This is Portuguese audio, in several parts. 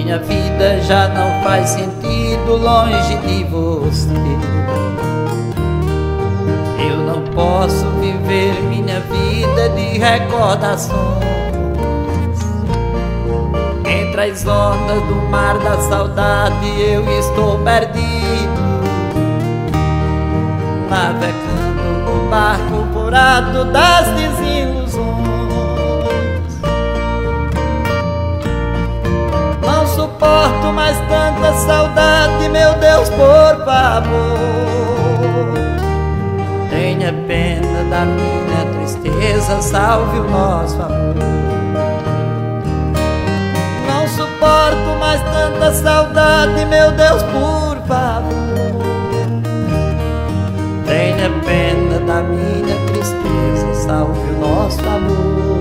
Minha vida já não faz sentido longe de você. Eu não posso viver minha vida de recordações. Entre as ondas do mar da saudade eu estou perdido, navegando no barco furado das desilusões. Não suporto mais tanta saudade, meu Deus, por favor, tenha pena da minha tristeza, salve o nosso amor. Não suporto mais tanta saudade, meu Deus, por favor, tenha pena da minha tristeza, salve o nosso amor.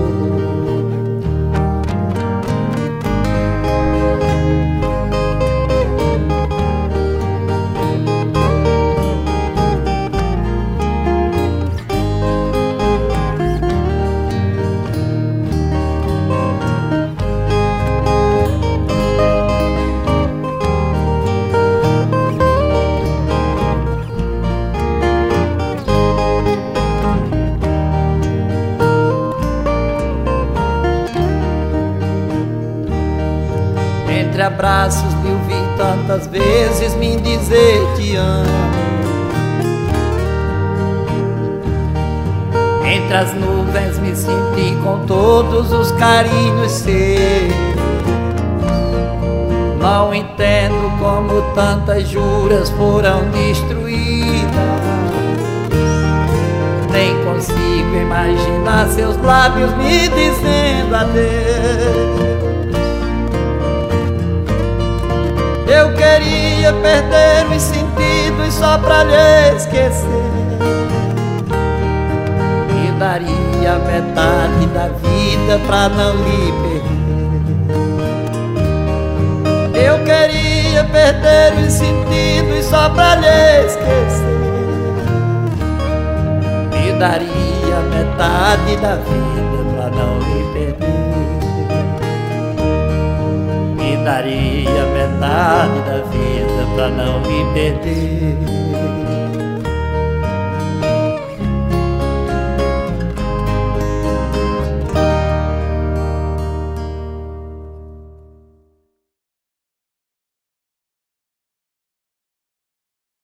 Entre abraços me ouvi tantas vezes me dizer te amo. Entre as nuvens me senti com todos os carinhos seus. Não entendo como tantas juras foram destruídas. Nem consigo imaginar seus lábios me dizendo adeus. Eu queria perder os sentidos só pra lhe esquecer. E daria a metade da vida pra não lhe perder. Eu queria perder os sentidos só pra lhe esquecer. E daria a metade da vida pra não lhe perder. E daria metade da vida pra não me perder.